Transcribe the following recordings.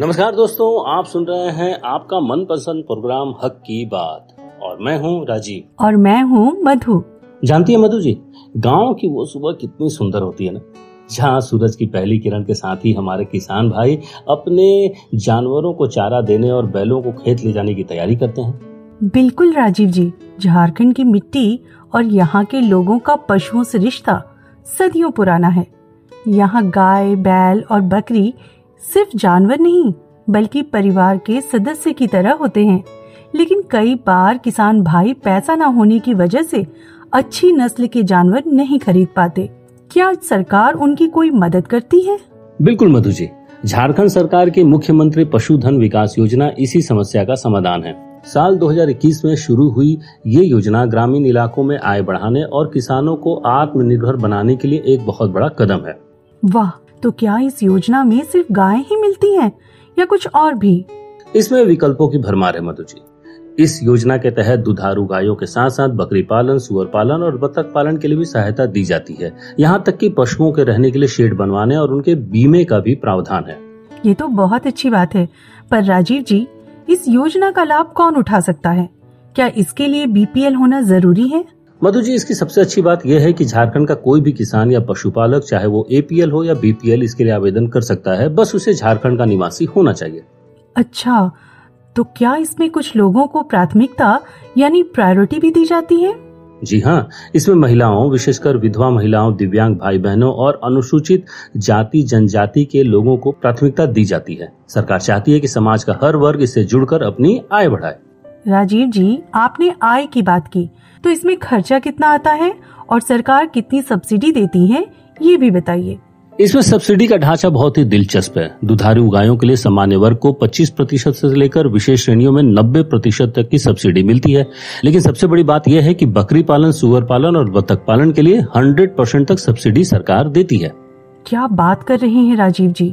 नमस्कार दोस्तों, आप सुन रहे हैं आपका मनपसंद प्रोग्राम हक की बात और मैं हूं राजीव और मैं हूं मधु। जानती है मधु जी, गांव की वो सुबह कितनी सुंदर होती है ना, जहां सूरज की पहली किरण के साथ ही हमारे किसान भाई अपने जानवरों को चारा देने और बैलों को खेत ले जाने की तैयारी करते हैं। बिल्कुल राजीव जी, झारखंड की मिट्टी और यहाँ के लोगों का पशुओं से रिश्ता सदियों पुराना है। यहाँ गाय, बैल और बकरी सिर्फ जानवर नहीं बल्कि परिवार के सदस्य की तरह होते हैं। लेकिन कई बार किसान भाई पैसा न होने की वजह से अच्छी नस्ल के जानवर नहीं खरीद पाते। क्या सरकार उनकी कोई मदद करती है? बिल्कुल मधु जी, झारखंड सरकार की मुख्यमंत्री पशुधन विकास योजना इसी समस्या का समाधान है। साल 2021 में शुरू हुई ये योजना ग्रामीण इलाकों में आय बढ़ाने और किसानों को आत्मनिर्भर बनाने के लिए एक बहुत बड़ा कदम है। वाह, तो क्या इस योजना में सिर्फ गायें ही मिलती हैं या कुछ और भी? इसमें विकल्पों की भरमार है मधु जी। इस योजना के तहत दुधारू गायों के साथ साथ बकरी पालन, सुअर पालन और बतख पालन के लिए भी सहायता दी जाती है। यहाँ तक कि पशुओं के रहने के लिए शेड बनवाने और उनके बीमे का भी प्रावधान है। ये तो बहुत अच्छी बात है, पर राजीव जी, इस योजना का लाभ कौन उठा सकता है? क्या इसके लिए बीपीएल होना जरूरी है? मधु जी, इसकी सबसे अच्छी बात यह है कि झारखंड का कोई भी किसान या पशुपालक, चाहे वो एपीएल हो या बीपीएल, इसके लिए आवेदन कर सकता है। बस उसे झारखंड का निवासी होना चाहिए। अच्छा, तो क्या इसमें कुछ लोगों को प्राथमिकता यानी प्रायोरिटी भी दी जाती है? जी हाँ, इसमें महिलाओं, विशेषकर विधवा महिलाओं, दिव्यांग भाई बहनों और अनुसूचित जाति जनजाति के लोगों को प्राथमिकता दी जाती है। सरकार चाहती है कि समाज का हर वर्ग इससे जुड़कर अपनी आय बढ़ाए। राजीव जी, आपने आय की बात की, तो इसमें खर्चा कितना आता है और सरकार कितनी सब्सिडी देती है, ये भी बताइए। इसमें सब्सिडी का ढांचा बहुत ही दिलचस्प है। दुधारू गायों के लिए सामान्य वर्ग को 25% से लेकर विशेष श्रेणियों में 90% तक की सब्सिडी मिलती है। लेकिन सबसे बड़ी बात यह है कि बकरी पालन, सुअर पालन और बतख पालन के लिए 100% तक सब्सिडी सरकार देती है। क्या बात कर रहे हैं राजीव जी,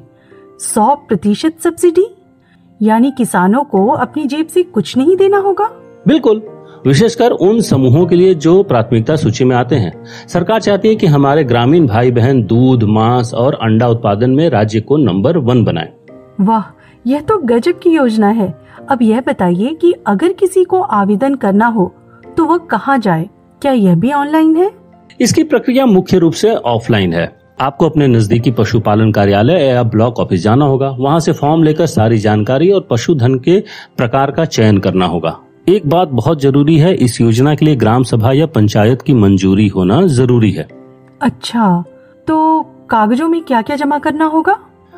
100% सब्सिडी? यानी किसानों को अपनी जेब से कुछ नहीं देना होगा? बिल्कुल, विशेषकर उन समूहों के लिए जो प्राथमिकता सूची में आते हैं। सरकार चाहती है कि हमारे ग्रामीण भाई बहन दूध, मांस और अंडा उत्पादन में राज्य को नंबर 1 बनाएं। वाह, यह तो गजब की योजना है। अब यह बताइए कि अगर किसी को आवेदन करना हो तो वह कहाँ जाए? क्या यह भी ऑनलाइन है? इसकी प्रक्रिया मुख्य रूप से ऑफलाइन है। आपको अपने नजदीकी पशुपालन कार्यालय या ब्लॉक ऑफिस जाना होगा। वहाँ से फॉर्म लेकर सारी जानकारी और पशुधन के प्रकार का चयन करना होगा। एक बात बहुत जरूरी है, इस योजना के लिए ग्राम सभा या पंचायत की मंजूरी होना जरूरी है। अच्छा, तो कागजों में क्या क्या जमा करना होगा?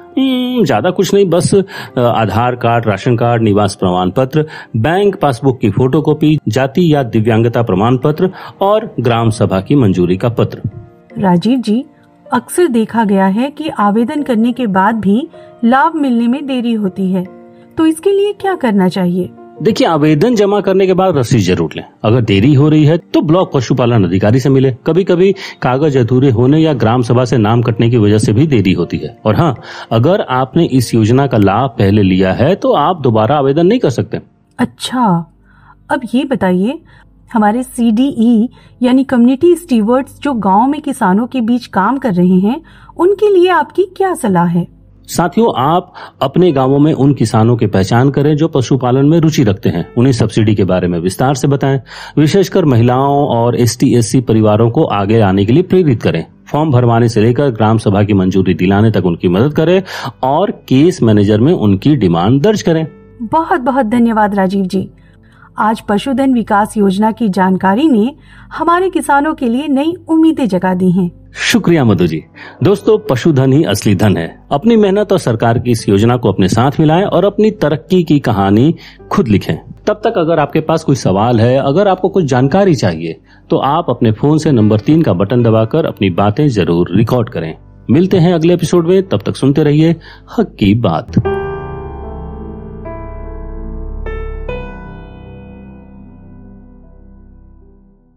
ज्यादा कुछ नहीं, बस आधार कार्ड, राशन कार्ड, निवास प्रमाण पत्र, बैंक पासबुक की फोटोकॉपी, जाति या दिव्यांगता प्रमाण पत्र और ग्राम सभा की मंजूरी का पत्र। राजीव जी, अक्सर देखा गया है कि आवेदन करने के बाद भी लाभ मिलने में देरी होती है, तो इसके लिए क्या करना चाहिए? देखिए, आवेदन जमा करने के बाद रसीद जरूर लें। अगर देरी हो रही है तो ब्लॉक पशुपालन अधिकारी से मिले। कभी कभी कागज अधूरे होने या ग्राम सभा से नाम कटने की वजह से भी देरी होती है। और हाँ, अगर आपने इस योजना का लाभ पहले लिया है तो आप दोबारा आवेदन नहीं कर सकते। अच्छा, अब ये बताइए, हमारे CDE यानी कम्युनिटी स्टीवर्ड्स जो गांव में किसानों के बीच काम कर रहे हैं, उनके लिए आपकी क्या सलाह है? साथियों, आप अपने गांवों में उन किसानों की पहचान करें जो पशुपालन में रुचि रखते हैं। उन्हें सब्सिडी के बारे में विस्तार से बताएं। विशेषकर महिलाओं और ST-SC परिवारों को आगे आने के लिए प्रेरित करें। फॉर्म भरवाने से लेकर ग्राम सभा की मंजूरी दिलाने तक उनकी मदद करें और केस मैनेजर में उनकी डिमांड दर्ज करें। बहुत बहुत धन्यवाद राजीव जी। आज पशुधन विकास योजना की जानकारी ने हमारे किसानों के लिए नई उम्मीदें जगा दी हैं। शुक्रिया मधु जी। दोस्तों, पशुधन ही असली धन है। अपनी मेहनत और सरकार की इस योजना को अपने साथ मिलाएं और अपनी तरक्की की कहानी खुद लिखें। तब तक अगर आपके पास कोई सवाल है, अगर आपको कुछ जानकारी चाहिए, तो आप अपने फोन से नंबर 3 का बटन दबाकर अपनी बातें जरूर रिकॉर्ड करें। मिलते हैं अगले एपिसोड में, तब तक सुनते रहिए हक की बात।